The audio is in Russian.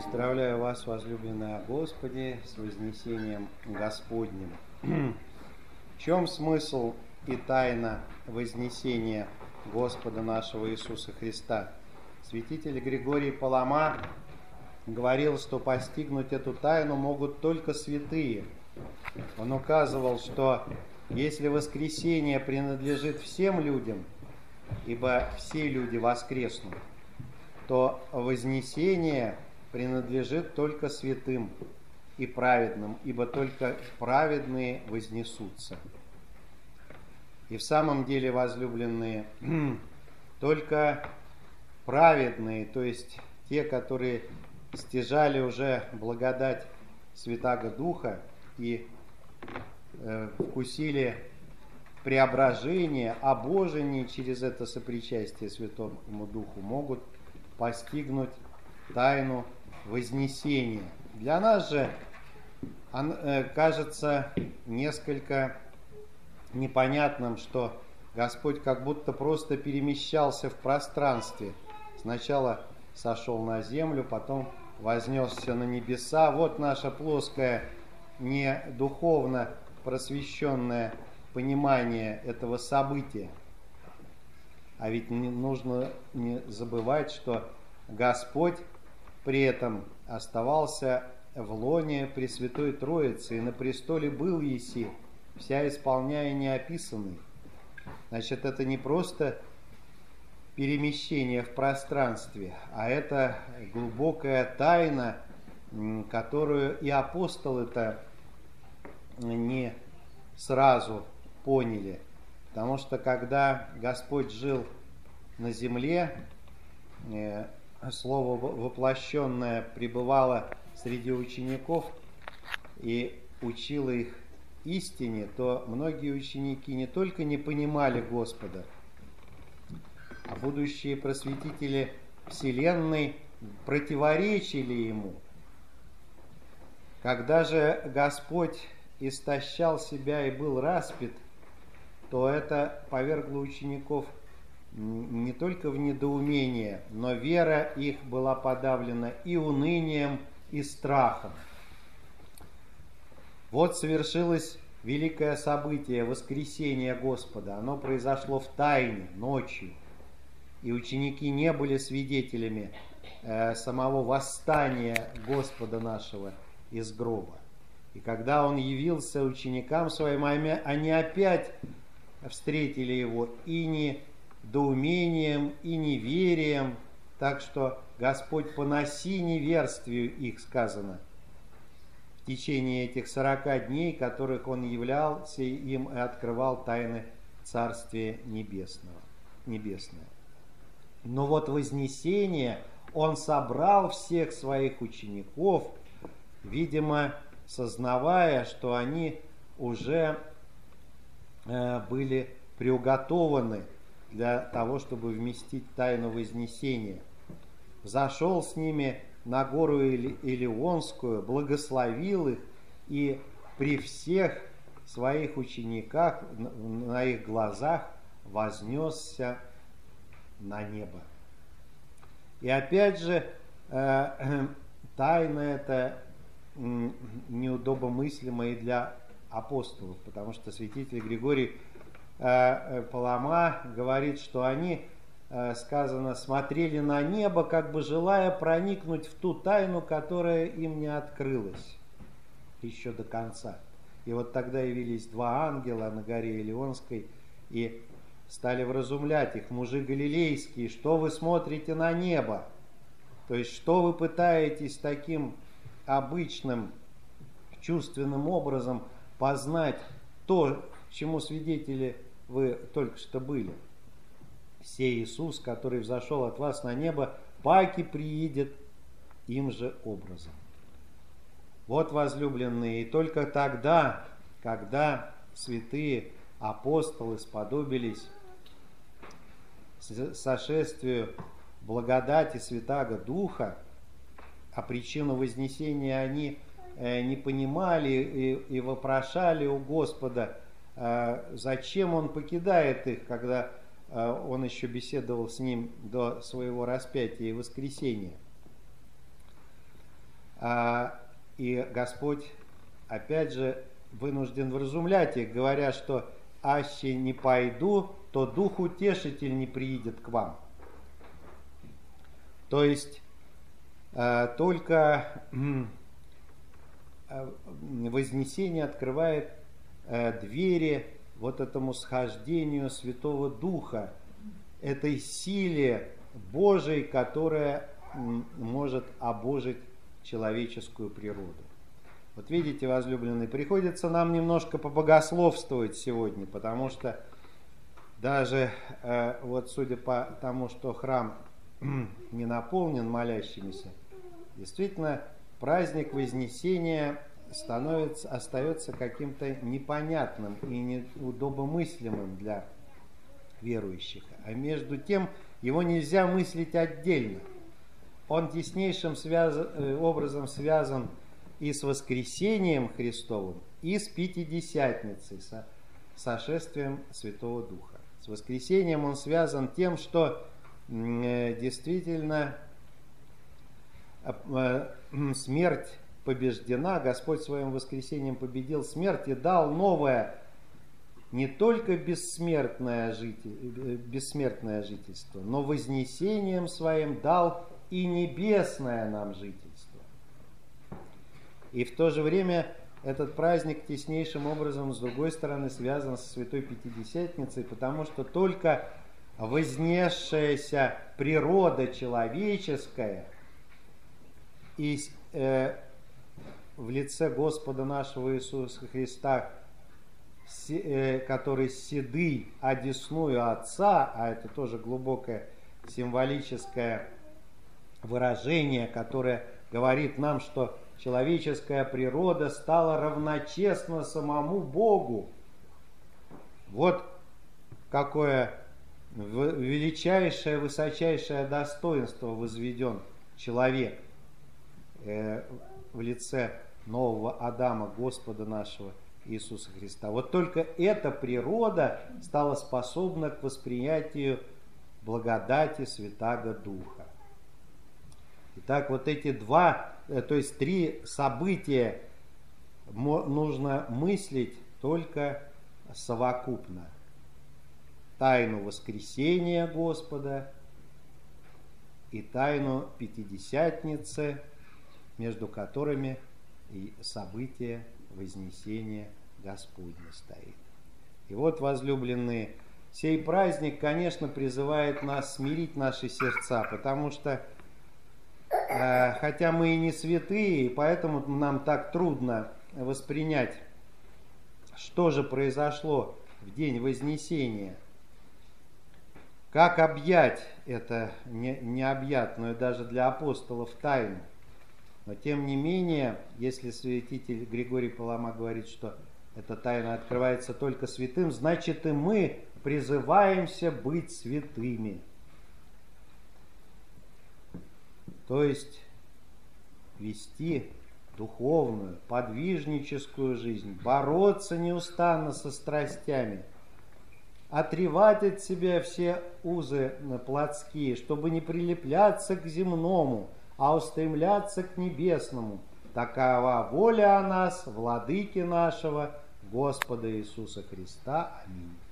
Поздравляю вас, возлюбленные Господи, с вознесением Господним. В чем смысл и тайна вознесения Господа нашего Иисуса Христа? Святитель Григорий Палама говорил, что постигнуть эту тайну могут только святые. Он указывал, что если воскресение принадлежит всем людям, ибо все люди воскреснут, то вознесение принадлежит только святым и праведным, ибо только праведные вознесутся. И в самом деле, возлюбленные, только праведные, то есть те, которые стяжали уже благодать Святаго Духа и вкусили преображение, обожение через это сопричастие Святому Духу, могут постигнуть тайну вознесения. Для нас же кажется несколько непонятным, что Господь как будто просто перемещался в пространстве. Сначала сошел на землю, потом вознесся на небеса. Вот наше плоское, не духовно просвещенное понимание этого события. А ведь нужно не забывать, что Господь при этом оставался в лоне Пресвятой Троицы, и на престоле был еси, вся исполняя неописанный. Значит, это не просто перемещение в пространстве, а это глубокая тайна, которую и апостолы-то не сразу поняли. Потому что когда Господь жил на земле, Слово воплощенное пребывало среди учеников и учило их истине, то многие ученики не только не понимали Господа, а будущие просветители Вселенной противоречили Ему. Когда же Господь истощал себя и был распят, то это повергло учеников не только в недоумение, но вера их была подавлена и унынием, и страхом. Вот совершилось великое событие, воскресение Господа. Оно произошло в тайне, ночью. И ученики не были свидетелями самого восстания Господа нашего из гроба. И когда Он явился ученикам своим, они опять встретили Его и недоумением, и неверием, так что Господь поноси неверствию их, сказано, в течение этих 40 дней, которых Он являлся им и открывал тайны Царствия Небесное. Но вот вознесение Он собрал всех своих учеников, видимо, сознавая, что они уже были приуготованы для того, чтобы вместить тайну вознесения. Взошел с ними на гору Илионскую, благословил их и при всех своих учениках на их глазах вознесся на небо. И опять же, тайна эта неудобомыслима и для апостолов, потому что святитель Григорий Палама говорит, что они, сказано, смотрели на небо, как бы желая проникнуть в ту тайну, которая им не открылась еще до конца. И вот тогда явились 2 ангела на горе Илионской и стали вразумлять их: мужи галилейские, что вы смотрите на небо? То есть, что вы пытаетесь таким обычным чувственным образом познать то, чему свидетели вы только что были. Сей Иисус, который взошел от вас на небо, паки приидет им же образом. Вот, возлюбленные, и только тогда, когда святые апостолы сподобились сошествию благодати Святаго Духа, а причину вознесения они не понимали и вопрошали у Господа, зачем Он покидает их, когда Он еще беседовал с ним до своего распятия и воскресения. И Господь, опять же, вынужден вразумлять их, говоря, что «аще не пойду, то Дух Утешитель не приидет к вам». То есть только вознесение открывает двери вот этому схождению Святого Духа, этой силе Божией, которая может обожить человеческую природу. Вот видите, возлюбленные, приходится нам немножко побогословствовать сегодня, потому что даже вот судя по тому, что храм не наполнен молящимися, действительно праздник Вознесения остается каким-то непонятным и неудобомыслимым для верующих. А между тем его нельзя мыслить отдельно. Он теснейшим образом связан и с воскресением Христовым, и с Пятидесятницей, сошествием Святого Духа. С воскресением он связан тем, что действительно смерть побеждена, Господь своим воскресением победил смерть и дал новое, не только бессмертное жительство, но вознесением своим дал и небесное нам жительство. И в то же время этот праздник теснейшим образом, с другой стороны, связан со Святой Пятидесятницей, потому что только вознесшаяся природа человеческая и в лице Господа нашего Иисуса Христа, который седый одесную Отца, а это тоже глубокое символическое выражение, которое говорит нам, что человеческая природа стала равночестна самому Богу. Вот какое величайшее, высочайшее достоинство возведен человек в лице нового Адама, Господа нашего Иисуса Христа. Вот только эта природа стала способна к восприятию благодати Святаго Духа. Итак, вот эти три события нужно мыслить только совокупно. Тайну воскресения Господа и тайну Пятидесятницы, между которыми и событие Вознесения Господня стоит. И вот, возлюбленные, сей праздник, конечно, призывает нас смирить наши сердца, потому что, хотя мы и не святые, поэтому нам так трудно воспринять, что же произошло в день Вознесения. Как объять это необъятную даже для апостолов тайну? Но тем не менее, если святитель Григорий Палама говорит, что эта тайна открывается только святым, значит и мы призываемся быть святыми. То есть вести духовную, подвижническую жизнь, бороться неустанно со страстями, отревать от себя все узы плотские, чтобы не прилепляться к земному, а устремляться к небесному. Такова воля о нас, Владыки нашего, Господа Иисуса Христа. Аминь.